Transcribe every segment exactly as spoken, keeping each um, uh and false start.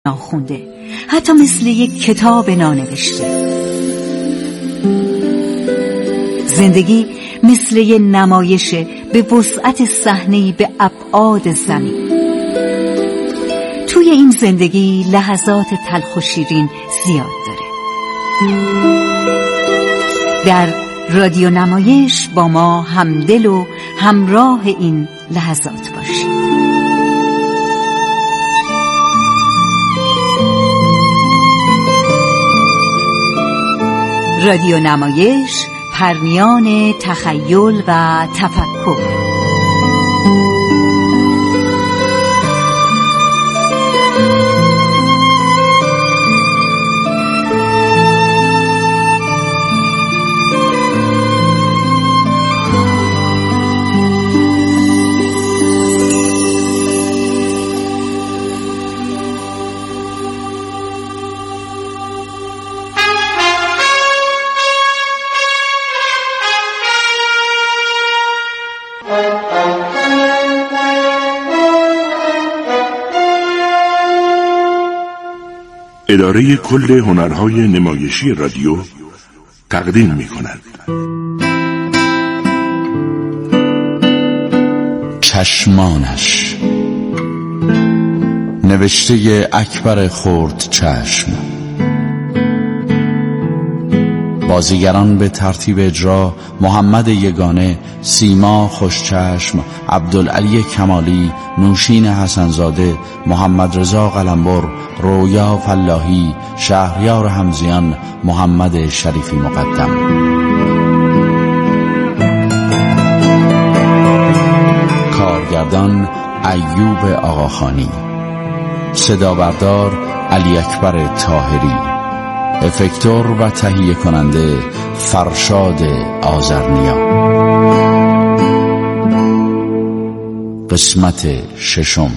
ناخونده، حتی مثل یک کتاب نانوشته. زندگی مثل یک نمایش به وسعت صحنه‌ای به ابعاد زمین. توی این زندگی لحظات تلخ و شیرین زیاد داره. در رادیو نمایش با ما همدل و همراه این لحظات باشید. رادیو نمایش، پرمیان تخیل و تفکر. اداره کل هنرهای نمایشی رادیو تقدیم می کند چشمانش، نوشته اکبر خرد چشم. بازیگران به ترتیب اجرا: محمد یگانه، سیما خوشچشم، عبدالعلی کمالی، نوشین حسنزاده، محمد رضا قلمبر، رویا فلاحی، شهریار حمزیان، محمد شریفی مقدم. کارگردان ایوب آقاخانی، صدا بردار علی اکبر طاهری، افکتور و تهیه کننده فرشاد آذرنیا. قسمت ششم.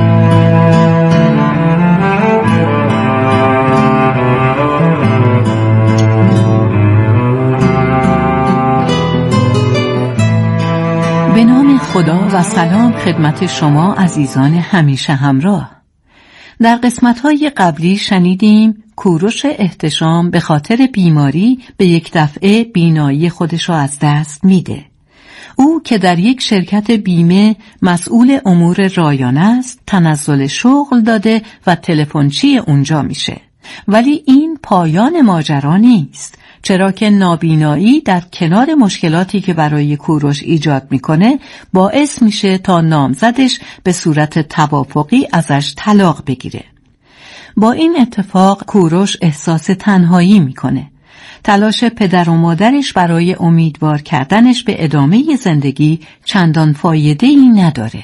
به نام خدا و سلام خدمت شما عزیزان همیشه همراه. در قسمت‌های قبلی شنیدیم کوروش احتشام به خاطر بیماری به یک دفعه بینایی خودش را از دست میده. او که در یک شرکت بیمه مسئول امور رایانه است، تنزل شغل داده و تلفنچی اونجا میشه. ولی این پایان ماجرا نیست، چرا که نابینایی در کنار مشکلاتی که برای کوروش ایجاد میکنه باعث میشه تا نامزدش به صورت توافقی ازش طلاق بگیره. با این اتفاق کوروش احساس تنهایی میکنه. تلاش پدر و مادرش برای امیدوار کردنش به ادامه زندگی چندان فایده‌ای نداره.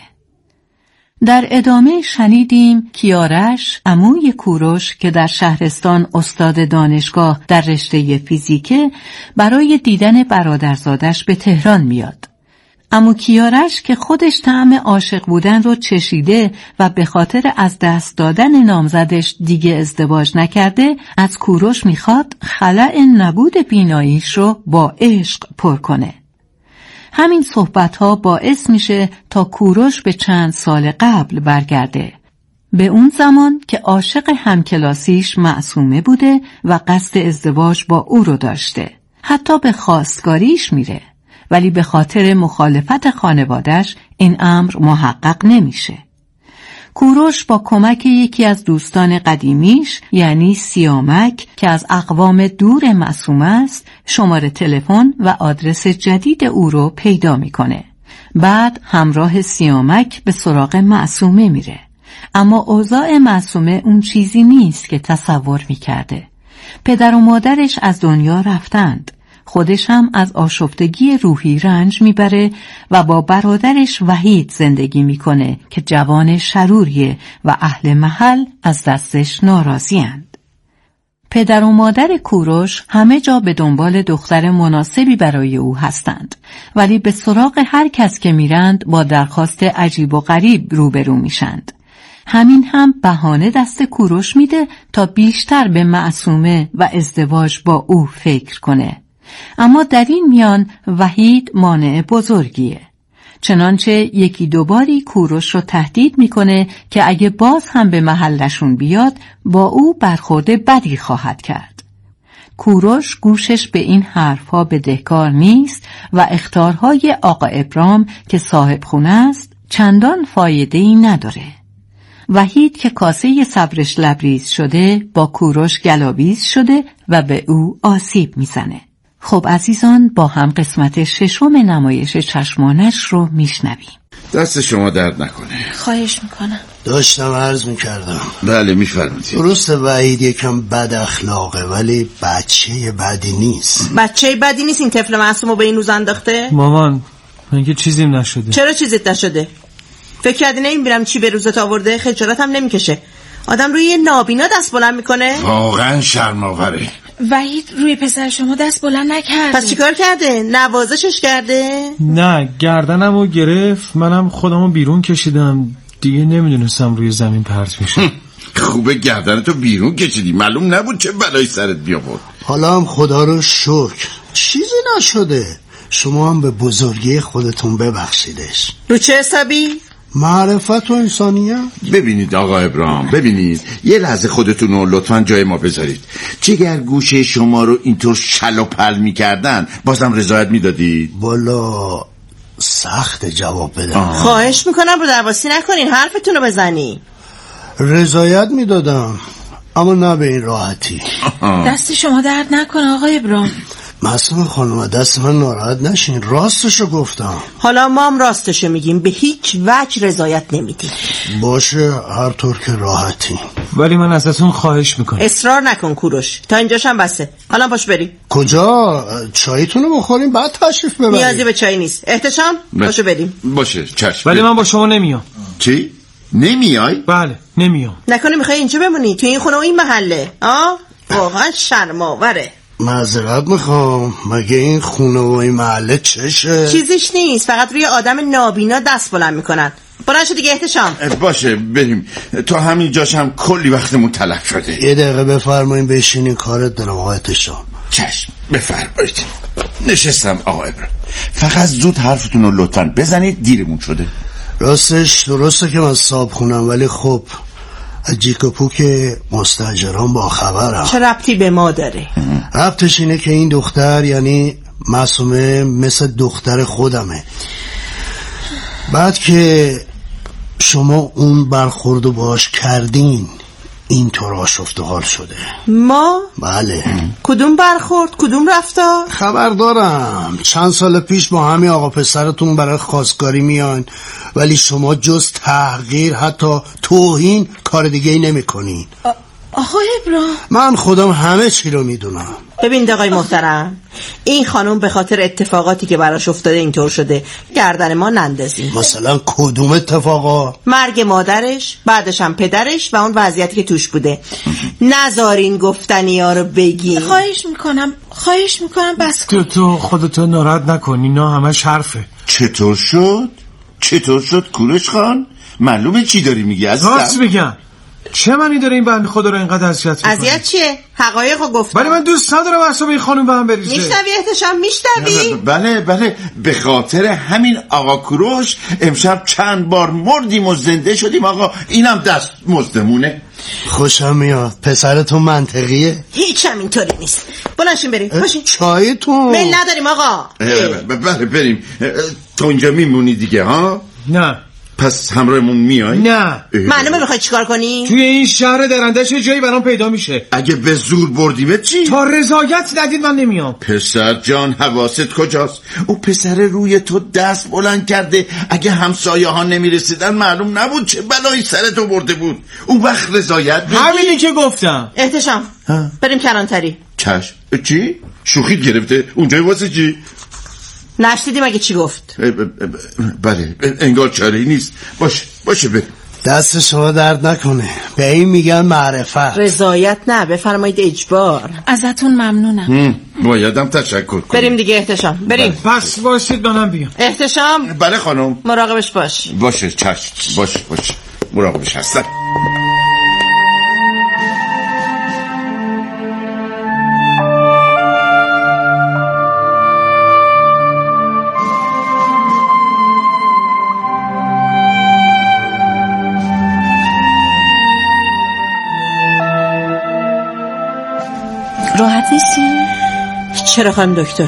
در ادامه شنیدیم کیارش، عموی کوروش که در شهرستان استاد دانشگاه در رشته فیزیکه، برای دیدن برادرزادش به تهران میاد. عمو کیارش که خودش طعم عاشق بودن رو چشیده و به خاطر از دست دادن نامزدش دیگه ازدواج نکرده، از کوروش میخواد خلأ نبود بیناییش رو با عشق پر کنه. همین صحبت‌ها باعث میشه تا کوروش به چند سال قبل برگرده، به اون زمان که عاشق همکلاسیش معصومه بوده و قصد ازدواج با او رو داشته. حتی به خواستگاریش میره، ولی به خاطر مخالفت خانواده‌اش این امر محقق نمیشه. کوروش با کمک یکی از دوستان قدیمیش یعنی سیامک که از اقوام دور معصومه است، شماره تلفن و آدرس جدید او رو پیدا میکنه. بعد همراه سیامک به سراغ معصومه میره، اما اوضاع معصومه اون چیزی نیست که تصور میکرده. پدر و مادرش از دنیا رفتند. خودش هم از آشفتگی روحی رنج میبره و با برادرش وحید زندگی میکنه که جوان شروریه و اهل محل از دستش ناراضی‌اند. پدر و مادر کوروش همه جا به دنبال دختر مناسبی برای او هستند، ولی به سراغ هر کس که میرند با درخواست عجیب و غریب روبرو میشند. همین هم بهانه دست کوروش میده تا بیشتر به معصومه و ازدواج با او فکر کنه. اما در این میان وحید مانع بزرگیه. چنانچه یکی دوباری کوروش رو تهدید میکنه که اگه باز هم به محلشون بیاد با او برخورد بدی خواهد کرد. کوروش گوشش به این حرفها بدهکار نیست و اخطارهای آقا ابرام که صاحب خونه است چندان فایده‌ای نداره. وحید که کاسه صبرش لبریز شده با کوروش گلاویز شده و به او آسیب میزنه. خب عزیزان، با هم قسمت ششم نمایش چشمانش رو میشنویم. دست شما درد نکنه. خواهش میکنم. داشتم عرض میکردم. بله میفرمایید. درست وحید یکم بد اخلاقه ولی بچه بدی نیست. بچه بدی نیست این طفل معصومو به این روز انداخته؟ مامان من که چیزیم نشده. چرا چیزیت نشده؟ فکر کردی نمیبینم چی به روزت آورده؟ خجالت هم نمیکشه. آدم روی یه نابینا دست بلند میکنه؟ واقعا شرم‌آوره. وحید روی پسر شما دست بلند نکرده. پس چیکار کرده؟ نوازشش کرده؟ نه، گردنمو گرفت، منم خودمو بیرون کشیدم، دیگه نمیدونستم روی زمین پرت میشه. خوبه گردنتو بیرون کشیدی، معلوم نبود چه بلایی سرت بیاورد. حالا هم خدا رو شکر چیزی نشده. شما هم به بزرگی خودتون ببخشیدش. رو چه حسابی؟ معرفت و انسانیت. ببینید آقا ابراهیم، ببینید یه لحظه خودتون رو لطفاً جای ما بذارید. جگر گوشه شما رو اینطور شل و پل میکردن بازم رضایت میدادید؟ والا سخت جواب بدم. خواهش میکنم رو درواسی نکنین، حرفتون رو بزنی. رضایت میدادم اما نه به این راحتی. دست شما درد نکنه آقای ابراهیم. معصومه خانم دست من ناراحت نشین، راستشو گفتم. حالا ما هم راستشو میگیم، به هیچ وجه رضایت نمیدیم. باشه هر طور که راحتی. ولی من ازتون خواهش میکنم. اصرار نکن کوروش، تا اینجاش هم بسه. حالا باش بریم. کجا؟ چایتونو بخوریم بعد تشریف ببریم. نیازی به چای نیست. احتشام باشو بریم. باشه چشم. ولی من با شما نمیام. چی؟ نمیای؟ بله نمیام. نکنه میخوای اینجا بمونی تو این خونه و این محله؟ آه واقعا شرم‌آوره. معذرت میخوام، مگه این خونه و این محله چشه؟ چیزیش نیست، فقط روی آدم نابینا دست بلند میکنن. بلند شو دیگه احتشام. باشه بریم، تا همین جاش هم کلی وقتمون تلف شده. یه دقیقه بفرمایید بشینین، کارت دارم آقا احتشام. چشم بفرمایید. نشستم آقا ابراهیم، فقط زود حرفتون رو لطفاً بزنید، دیرمون شده. راستش درسته که من صاحب خونم ولی خب از جیک و پوک مستاجران با خبرم. چه ربطی به ما داره؟ ربطش اینه که این دختر یعنی معصومه مثل دختر خودمه. بعد که شما اون برخوردو باش کردین اینطور آشفته حال شده. ما؟ بله. کدوم برخورد؟ کدوم رفتار؟ خبر دارم چند سال پیش با همین آقا پسرتون برای خواستگاری میان ولی شما جز تحقیر حتی توهین کار دیگه ای نمی کنین. آقای ابراهیم من خودم همه چی رو میدونم. ببین آقای محترم، این خانم به خاطر اتفاقاتی که براش افتاده اینطور شده، گردن ما نندازین. مثلا کدوم اتفاقا؟ مرگ مادرش، بعدش هم پدرش و اون وضعیتی که توش بوده. نذارین گفتنی ها رو بگین. خواهش میکنم خواهش میکنم بس کن. تو تو خودتو ناراحت نکنی، نه همش حرفه. چطور شد؟ چطور شد کوروش خان؟ معلومه چی داری میگی عزیزم؟ راست میگم. چه معنی داره این بنده خدا رو اینقدر اذیت میکنه؟ اذیت چیه؟ حقایقو گفتم. ولی من دوست ندارم اعصاب این خانم به هم بریزه. میشنوی احتشام؟ میشنوی؟ بله بله، به خاطر همین آقا کوروش امشب چند بار مردیم و زنده شدیم آقا، اینم دست مزدمونه. خوشم میاد. پسرتون منطقیه؟ هیچ هم اینطوری نیست. بلنشین بریم. باشین. چایتون؟ میل نداریم آقا. بله بریم. تو اینجا میمونی دیگه ها؟ نه. پس همراهمون میای؟ نه. معلومه میخوای چیکار کنی؟ توی این شهر درندش جایی برام پیدا میشه. اگه به زور بردیمه چی؟ تا رضایت ندید من نمیام. پسر جان حواست کجاست؟ او پسر روی تو دست بلند کرده، اگه همسایه ها نمیرسیدن معلوم نبود چه بلایی سرتو برده بود. اون وقت رضایت بدی؟ همینی که گفتم. احتشام بریم کلانتری. چشم. چی؟ شوخیت گرفته؟ اونجای واسه چی؟ نشنیدی مگه چی گفت؟ بله انگار چاره‌ای نیست. باشه باشه بریم. دست شما درد نکنه، به این میگن معرفت. رضایت نه، بفرمایید اجبار. ازتون ممنونم. بایدم تشکر کنم. بریم دیگه احتشام بریم. پس باشید منم بیام. احتشام. بله خانم. مراقبش باش. باشه چشم. باشه باشه مراقبش هستم. راحت نیستی؟ چرا خانم دکتر؟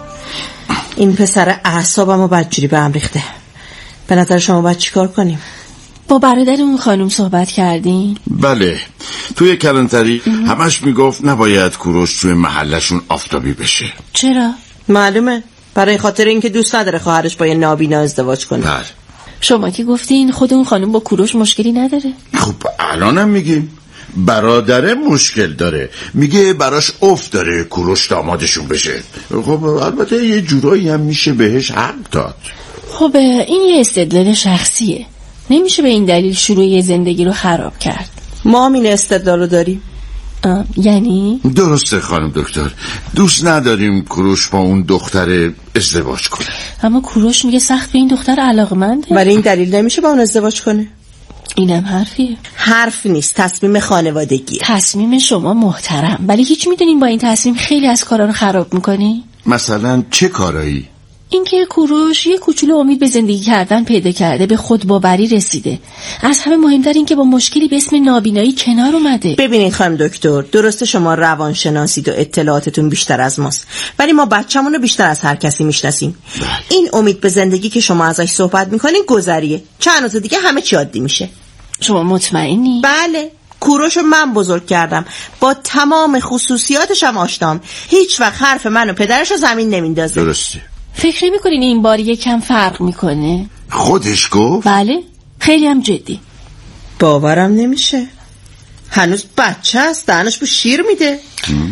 این پسر اعصابمو بدجوری به هم ریخته. به نظر شما باید چیکار کنیم؟ با برادر اون خانم صحبت کردین؟ بله، توی کلانتری همش میگفت نباید کوروش توی محلشون آفتابی بشه. چرا؟ معلومه، برای خاطر اینکه دوست نداره خواهرش با یه نابینا ازدواج کنه. بله. شما که گفتین خود اون خانم با کوروش مشکلی نداره. خب الانم میگیم برادره مشکل داره، میگه براش افت داره کوروش دامادشون بشه. خب البته یه جورایی هم میشه بهش حق داد. خب این یه استدلال شخصیه، نمیشه به این دلیل شروع یه زندگی رو خراب کرد. ما هم این استدلال رو داریم. یعنی؟ درسته خانم دکتر، دوست نداریم کوروش با اون دختر ازدواج کنه. اما کوروش میگه سخت به این دختر علاقمنده. ولی این دلیل نمیشه با اون ازدواج کنه. اینم حرفیه. حرف نیست، تصمیم خانوادگیه. تصمیم شما محترم، ولی هیچ میدونین با این تصمیم خیلی از کارا رو خراب میکنی. مثلا چه کارایی؟ اینکه کوروش یه کوچولو امید به زندگی کردن پیدا کرده، به خودباوری رسیده. از همه مهمتر این که با مشکلی به اسم نابینایی کنار اومده. ببینید خانم دکتر، درسته شما روانشناسید و اطلاعاتتون بیشتر از ماست، ولی ما بچه‌مون رو بیشتر از هر کسی میشناسیم. این امید به زندگی که شما ازش صحبت میکنین گذریه، چند روز دیگه همه چی عادی میشه. شما مطمئنی؟ بله، کوروش رو من بزرگ کردم، با تمام خصوصیاتش هم آشنام. هیچ وقت حرف من و پدرش رو زمین نمیندازه. درسته. فکر نمی‌کنین این بار یکم فرق میکنه؟ خودش گفت؟ بله، خیلی هم جدی. باورم نمیشه، هنوز بچه است، دهنش بو شیر میده.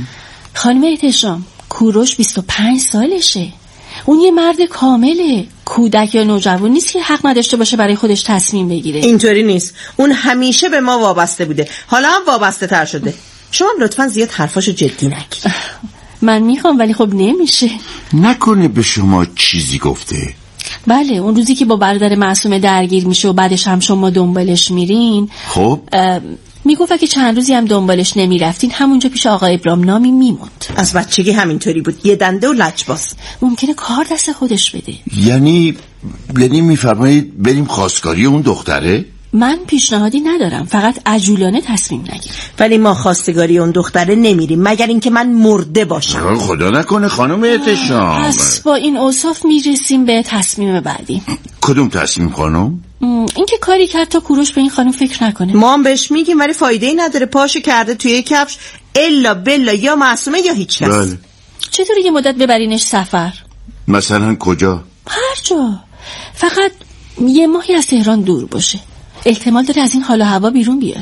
خانم احتشام، کوروش بیست و پنج سالشه. اون یه مرد کامله، کودک یا نوجوان نیست که حق نداشته باشه برای خودش تصمیم بگیره. اینطوری نیست، اون همیشه به ما وابسته بوده، حالا هم وابسته تر شده. شما لطفاً زیاد حرفاشو جدی نگیر. من میخوام ولی خب نمیشه. نکنه به شما چیزی گفته؟ بله، اون روزی که با برادر معصومه درگیر میشه و بعدش هم شما دنبالش میرین. خب میگفت اگه چند روزی هم دنبالش نمیرفتین همونجا پیش آقا ابراهیم نامی میموند. از بچگی همینطوری بود، یه دنده و لجباز. ممکنه کار دست خودش بده. یعنی یعنی میفرمایید بریم خواستگاری اون دختره؟ من پیشنهادی ندارم، فقط عجولانه تصمیم نگیر. ولی ما خواستگاری اون دختره نمیریم مگر اینکه من مرده باشم. خدا نکنه خانم احتشام. پس با این اوصاف میرسیم به تصمیم بعدی. کدوم تصمیم خانم؟ اینکه کاری کرد تا کوروش به این خانم فکر نکنه. ما هم بهش میگیم ولی فایده ای نداره، پاشو کرده توی کفش، الا بلا یا معصومه یا هیچ کس. بله. چطوری یه مدت ببرینش سفر؟ مثلا کجا؟ هر جا، فقط یه ماهی از تهران دور باشه، احتمال داره از این حال و هوا بیرون بیاد.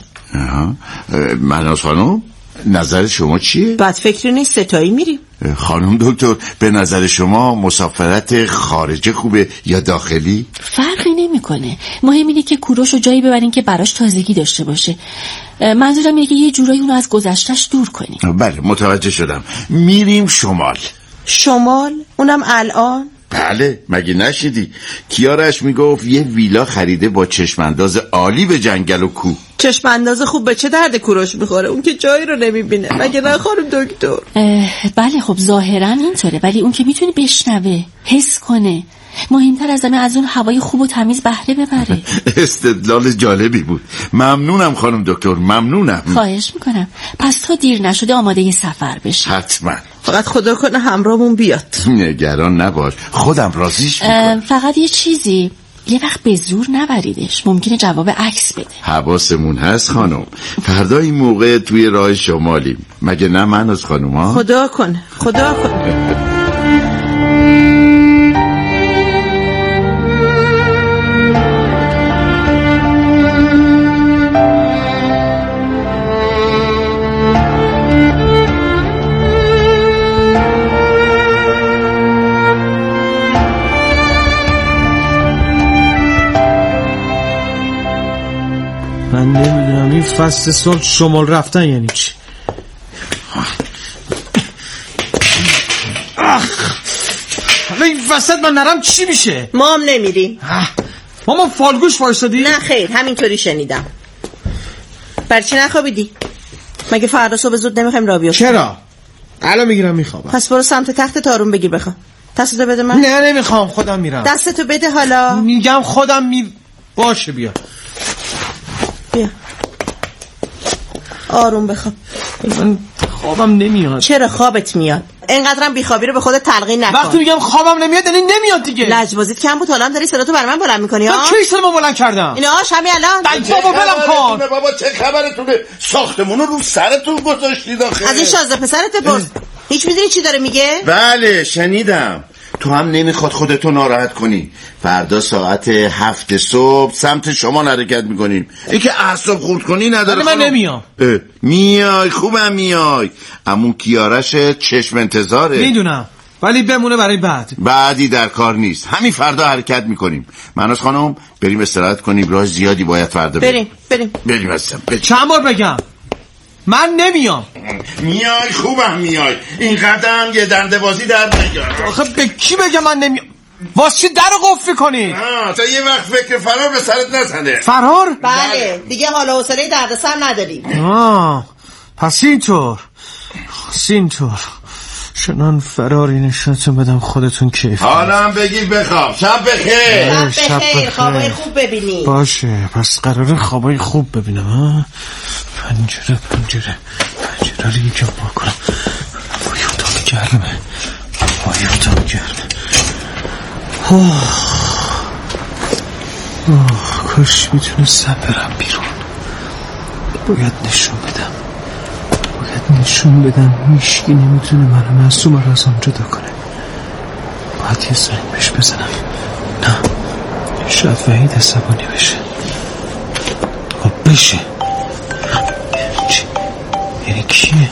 مهناز خانم نظر شما چیه؟ بد فکری نیست، ستایی میریم. خانم دکتر به نظر شما مسافرت خارجه خوبه یا داخلی؟ فرقی نمیکنه، مهم اینه که کوروش رو جایی ببرین که براش تازگی داشته باشه. منظورم اینه که یه جورایی اونو از گذشتش دور کنیم. بله متوجه شدم. میریم شمال. شمال؟ اونم الان؟ بله، مگه نشیدی کیارش میگفت یه ویلا خریده با چشمانداز عالی به جنگل و کوه. چشمانداز خوب به چه درد کوروش میخوره؟ اون که جایی رو نمیبینه، مگه نه خانم دکتر؟ بله خب ظاهرا اینطوره، ولی اون که میتونه بشنوه، حس کنه. مهمتر از همه از اون هوای خوب و تمیز بهره ببره. استدلال جالبی بود. ممنونم خانم دکتر، ممنونم. خواهش میکنم. پس تا دیر نشده آماده یه سفر بشی. حتما. فقط خدا کنه همراهمون بیاد. نگران نباش، خودم راضیش میکنم. فقط یه چیزی، یه وقت به زور نبریدش، ممکنه جواب عکس بده. حواسمون هست خانم، فردا این موقع توی راه شمالیم، مگه نه من از خانم ها؟ خدا کنه، خدا کنه. من نمیدونم این فصل سال شمال رفتن یعنی چی؟ حالا این وسط من نرم چی میشه؟ ما هم نمیریم. ماما فالگوش وایسادی؟ نه خیر، همینطوری شنیدم. برای چی نخوابیدی؟ مگه فردا صبح زود نمیخوایم راه بیافتیم؟ چرا؟ الان میگیرم میخوابم. پس برو سمت تخت تارون بگیر بخوام. دستتو بده من. نه نمیخوام، خودم میرم. دستتو بده حالا. میگم خودم می باشه بیا. بیا آروم بخواب. من خوابم نمیاد. چرا خوابت میاد؟ اینقدرم بیخوابی رو به خودت تلقین نکن. وقتی میگم خوابم نمیاد یعنی نمیاد دیگه. لجبازیت کم بود، حالا هم داری صداتو برای من بلند میکنی ها؟ من کی صدامو بلند کردم؟ اینا همین الان. بابا بلم کن. بابا چه خبرتونه؟ ساختمون رو سرتون گذاشتید آخه. از این شازده پسرت بپرس. هیچ میدونی چی داره میگه؟ بله شنیدم. تو هم نمیخواد خودتو ناراحت کنی. فردا ساعت هفت صبح سمت شما حرکت میکنیم. این که اعصاب خورد کنی نداره. من نمیام. میای خوبم میای. عمو کیارش چشم انتظاره. میدونم ولی بمونه برای بعد. بعدی در کار نیست. همین فردا حرکت میکنیم. منوز خانم بریم استراحت کنیم، راه زیادی باید فردا بریم. بریم بریم هستم. چند بار بگم من نمیام. میای خوبم میای. این قدم یه دنده‌بازی در نگیار. آخه به کی بگم من نمیام؟ واسه چی در قفل کنید؟ تا یه وقت فکر فرار به سرت نزنه. فرار؟ بله دیگه حال و حوصله دردسر نداری. آه پس اینطور پس اینطور چنان فراری نشونتون بدم خودتون کیف. حالا هم بگیر بخواب. شب بخیر. شب بخیر. خوابای خوب ببینی. باشه پس قراره خوابای خوب ببینم ها. پنجره پنجره پنجره رو یکم با کنم. وای اتاق گرمه. وای اتاق گرمه. اوه اوه کاش میتونستم برم بیرون. باید نشون بدم باید نشون بدم هیچکی نمیتونه منو معصوم رو از آن جدا کنه. باید یه زنگ بهش بزنم. نه شاید وحید عصبانی بشه. خب بشه چی؟ یعنی کیه؟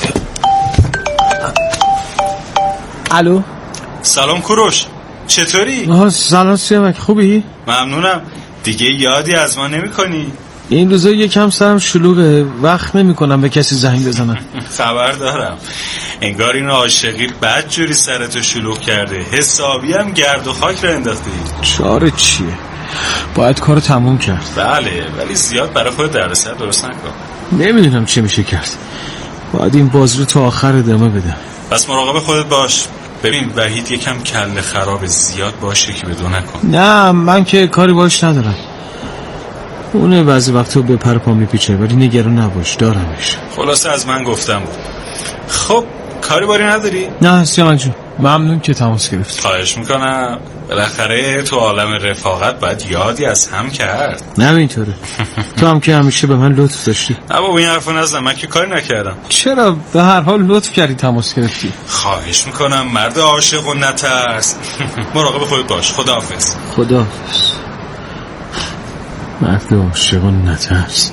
الو سلام کوروش چطوری؟ آه سلام سیامک خوبی؟ ممنونم. دیگه یادی از ما نمی کنی؟ این روزا یکم سرم شلوغه، وقت نمی کنم به کسی زنگ بزنم. خبر دارم انگار این عاشقی بد جوری سرتو شلوغ کرده. حسابی هم گرد و خاک رو انداختی. چاره چیه؟ باید کارو تموم کرد. بله ولی زیاد برای خود دردسر درست نکن. نمیدونم چه میشه کرد. باید این بازی رو تا آخر ادامه بدم. پس مراقب خودت باش. ببین وحید یکم کله خراب زیاد باشه که بدون نکن. نه من که کاری باش ندارم. اونه بعضی وقتا به پر پا میپیچه ولی نگران نباش دارمش. خلاصه از من گفتم بود. خب کاری باری نداری؟ نه سیامک جون ممنون که تماس گرفت. خواهش میکنم. بالاخره تو عالم رفاقت باید یادی از هم کرد. نه اینطوره. تو هم که همیشه به من لطف داشتی. نه بابا این حرفو نزن، من که کاری نکردم. چرا به هر حال لطف کردی تماس گرفتی. خواهش میکنم مرد عاشق و نترس. مراقب خودت باش. خداحافظ. خداحافظ. مرد عاشق و نترس.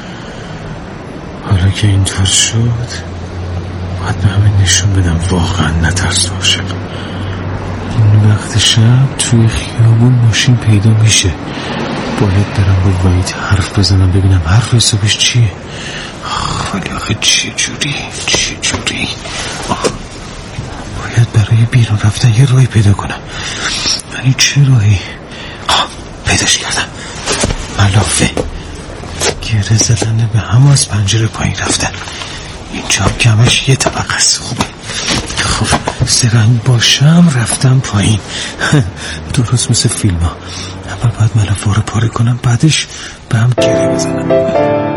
حالا که اینطور شد باید به همه نشون بدم واقعا نترس عاشق. این وقت شب توی خیابون ماشین پیدا میشه. باید برم با وحید حرف بزنم ببینم حرف حسابش چیه. ولی آخه چه جوری چه جوری باید برای بیرون رفتن یه راهی پیدا کنم. ولی چه راهی؟ پیداش کردم. ملافه گره زدن به هم از پنجره پایین رفتن. اینجا کمش یه طبقه است. خوبه. خب سرنگ باشم رفتم پایین. درست مثل فیلم ها. اول باید ملافه رو پاره کنم بعدش به هم گره بزنم.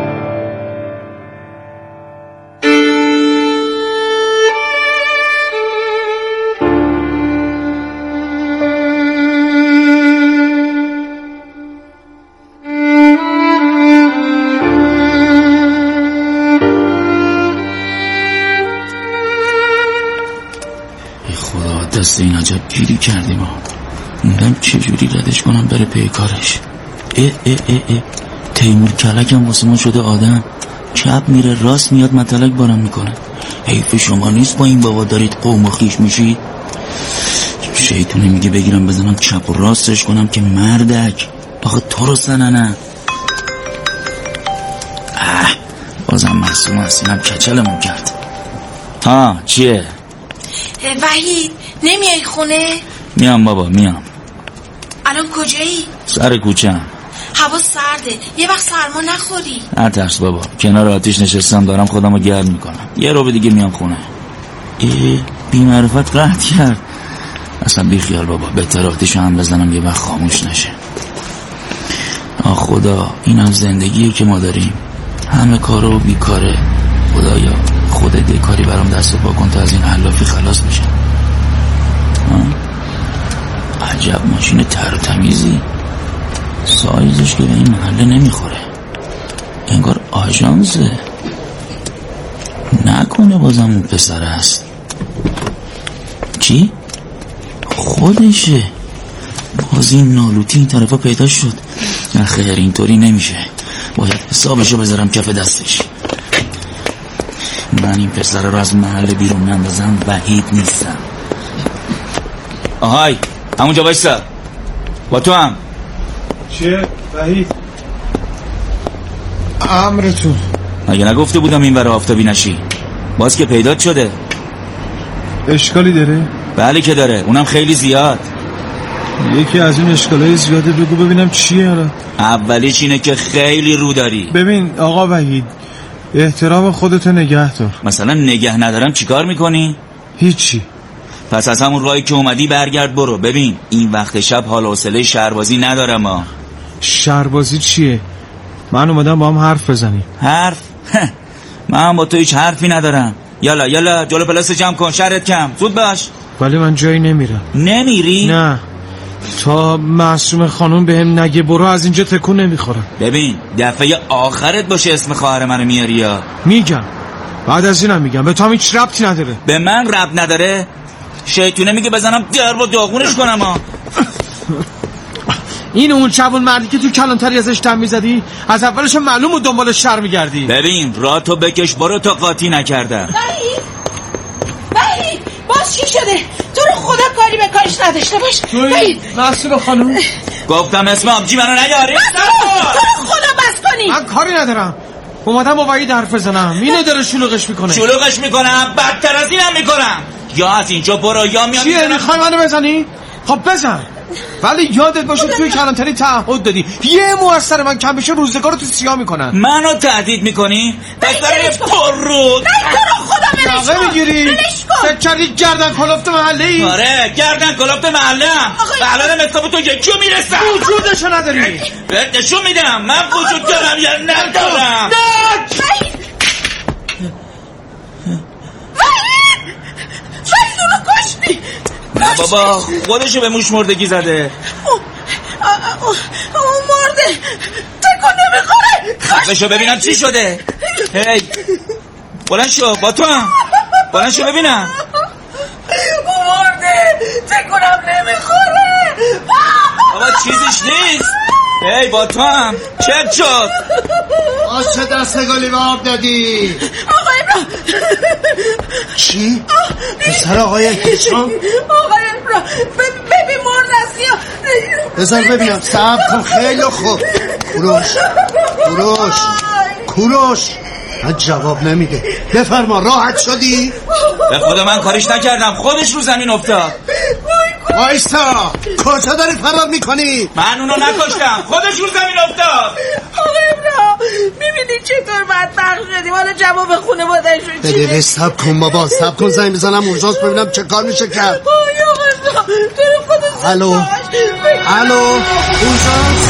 دست این عجب گیری کردیم ها. موندم چجوری ردش کنم بره پی کارش. اه اه اه اه تیمور کلکم واسه ما شده آدم. چپ میره راست میاد متلک بارم میکنه. حیف شما نیست با این بابا دارید قوم و خیش میشید. شیطونه میگه بگیرم بزنم چپ و راستش کنم که مردک. آخه تو رو سننه. اه بازم محسوم هستینم کچلمون کرد. ها چیه؟ وحید نمیای خونه؟ میام بابا میام. الان کجایی؟ سر کوچه هم. هوا سرده یه وقت سرما نخوری. نترس بابا کنار آتیش نشستم دارم خودم رو گرم میکنم. یه رو به دیگه میام خونه. ای بی معرفت قهد کرد. اصلا بی خیال بابا بهتر آتیش هم بزنم یه وقت خاموش نشه. آه خدا این هم زندگیه که ما داریم. همه کارو بیکاره. خدایا خودت دست پا کن تا از این علافی خلاص میشه. عجب ماشین تر و تمیزی، سایزش که به این محله نمیخوره، انگار آژانسه. نکنه بازم اون پسر است. چی؟ خودشه. باز این نالوتی این طرفا پیدا شد. خیر اینطوری نمیشه، باید حسابشو بذارم کف دستش. من این پسر رو از محل بیرون نندازم وحید نیستم. آهای همونجا بایستا، با تو هم. چیه وحید؟ امرتون. مگه نگفته بودم این ور آفتابی نشی؟ باز که پیدات شده. اشکالی داره؟ بله که داره، اونم خیلی زیاد. یکی از این اشکالای زیاده بگو ببینم چیه. حالا اولیش اینه که خیلی رو داری. ببین آقا وحید، احترام خودتو نگه دار. مثلا نگه ندارم چیکار میکنی؟ هیچی. پس از همون راهی که اومدی برگرد برو. ببین این وقت شب حال و حوصله شهربازی ندارم ها. شهربازی چیه؟ من اومدم با هم حرف بزنیم. حرف؟ من با تو هیچ حرفی ندارم. یالا یالا جلو پلاس جمع کن، شرط کم، زود باش. ولی من جایی نمیرم. نمیری؟ نه، تا معصوم خانم بهم نگه برو از اینجا تکون نمیخورم. ببین دفعه آخرت باشه اسم خواهر منو میاری یا میگم. بعد از اینم میگم به تو هم هیچ ربطی نداره. به من ربط نداره؟ شیطونه میگه بزنم در با داغونش کنم ها. این اون چوون مردی که تو کلانتری ازش دم میزدی؟ از اولش معلوم و دنبال شر میگردی. ببین راه تو بکش برو تا قاطی نکردم. وحید وحید باز چی شده؟ تو رو خدا کاری به کارش نداشته باش. وحید معصوم خانم گفتم اسم آبجی منو نیاری. تو رو خدا بس کنی. من کاری ندارم، اومدم با وحید حرف بزنم. اینو داره شلوغش میکنه. شلوغش میکنم بدتر از اینم میکنم. یا از اینجا برو یا میام. چیه میخوای منو بزنی؟ خب بزن، ولی یادت باشه توی کلانتری تعهد دادی یه مو از سر من کم بشه روزگارو تو سیاه میکنن. منو تهدید میکنی؟ بسر پر رو خدا ولش کن. میگیری؟ فکر کردی گردن کلفت محله ای؟ آره گردن کلفت محله ام. الان مصطفی تو یکیو میرسم. وجودشو نداری. بهت نشون میدم من وجود دارم یا ندارم. وحید اونو کشتی. بابا خودشو به موش مردگی زده. اون مرده تکون نمیخوره. خفشو ببینم چی شده. هی بلند شو، با تو هم بلند شو ببینم. اون مرده تکونم نمیخوره. بابا چیزیش نیست. هی با تو هم چک شد. آز چه دستگالی به آب دادی؟ آقای ابراهیم. چی؟ پسر آقای احتشام؟ آقای ابراهیم ببین مرده یا بذار ببینم. صبر کن خیلی خوب. کوروش کوروش کوروش من جواب نمیده. بفرما راحت شدی؟ به خدا من کارش نکردم، خودش رو زمین افتاد. وایستا، کجا داری فرار میکنی؟ من اونو نکشتم، خودش رو زمین افتاد. آقای ابراهیم میبینی چطور بدبخت شدیم؟ حالا جواب خونه بادش رو چی؟ بدیقه سب کن بابا، سب کن زنگ بزنم اورژانس ببینم چه کار میشه کرد. الو الو اورژانس.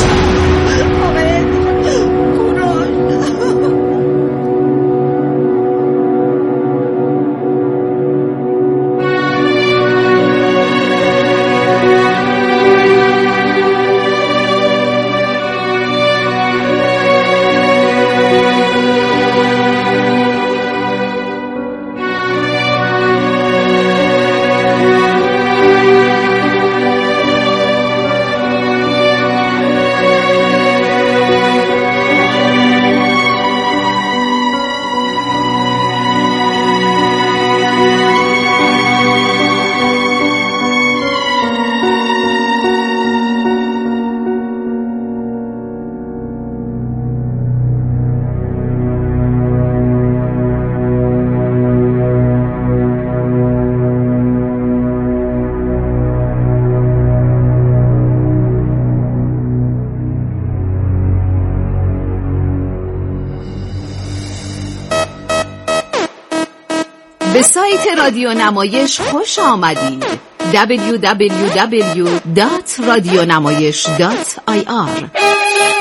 به سایت رادیو نمایش خوش آمدید. دبلیو دبلیو دبلیو دات رادیو نمایش دات آی آر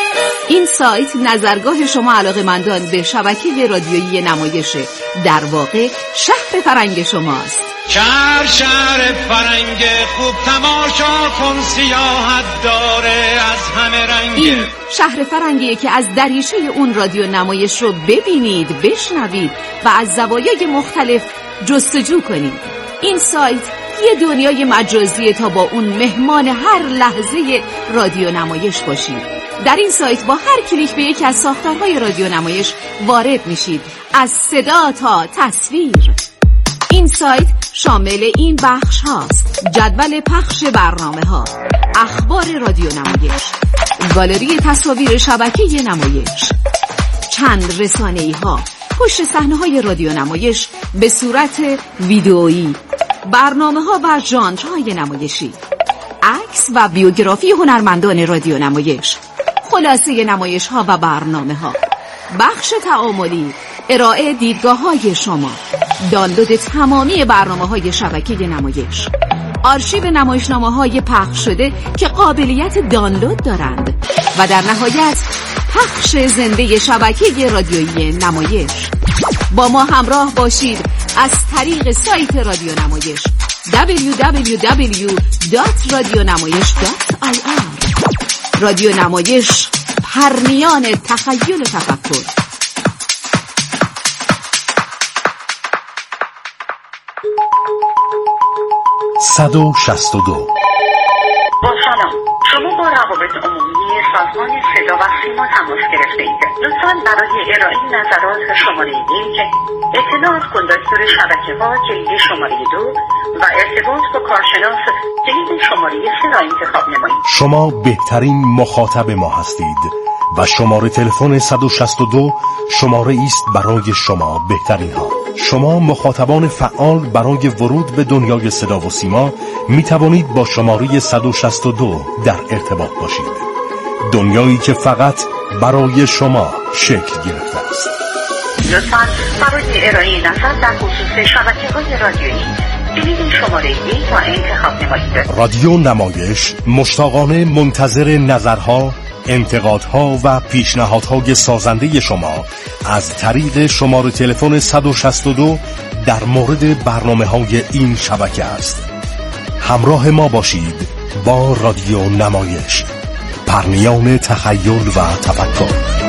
این سایت نظرگاه شما علاقه‌مندان به شبکه رادیویی نمایش در واقع شهر فرنگ شماست. شهر شهر فرنگ خوب تماشا کن، سیاحت داره از همه رنگ. این شهر فرنگیه که از دریچه اون رادیو نمایش رو ببینید، بشنوید و از زوایای مختلف جستجو کنید. این سایت یه دنیای مجازیه تا با اون مهمان هر لحظه رادیو نمایش باشید. در این سایت با هر کلیک به یکی از ساختارهای رادیو نمایش وارد میشید، از صدا تا تصویر. این سایت شامل این بخش هاست: جدول پخش برنامه ها، اخبار رادیو نمایش، گالری تصاویر شبکه نمایش، چند رسانه‌ای ها، پشت صحنه های رادیو نمایش به صورت ویدئویی، برنامه ها و ژانرهای نمایشی، عکس و بیوگرافی هنرمندان رادیو نمایش، خلاصه نمایش ها و برنامه ها، بخش تعاملی، ارائه دیدگاه های شما، دانلود تمامی برنامه های شبکه نمایش، آرشیو نمایشنامه های پخش شده که قابلیت دانلود دارند و در نهایت پخش زنده شبکه رادیویی نمایش. با ما همراه باشید از طریق سایت رادیو نمایش دبلیو دبلیو دبلیو دات رادیونمایش دات آی آر. رادیو نمایش، پرنیان تخیل و تفکر. صد و شصت و دو. با سلام، شما با روابط عمومی سازمان صدا و سیما تماس گرفته اید. لطفاً برای ارائه نظرات شماره یک، اطلاعات کندکتور شبکه ها کلید شماره دو و ارتباط با کارشناس کلید شماره سه را انتخاب نمایید. شما بهترین مخاطب ما هستید و شماره تلفن صد و شصت و دو شماره است برای شما بهترین ها. شما مخاطبان فعال برای ورود به دنیای صدا و سیما می توانید با شماره صد و شصت و دو در ارتباط باشید. دنیایی که فقط برای شما شکل گرفته است. لطفاً برای ارائه نظر در خصوص شبکه‌های رادیویی کلید شماره یک را انتخاب نمایید. رادیو نمایش مشتاقانه منتظر نظرها، انتقادها و پیشنهادهای سازنده شما از طریق شماره تلفن صد و شصت و دو در مورد برنامه‌های این شبکه است. همراه ما باشید با رادیو نمایش، پرنیان تخیل و تفکر.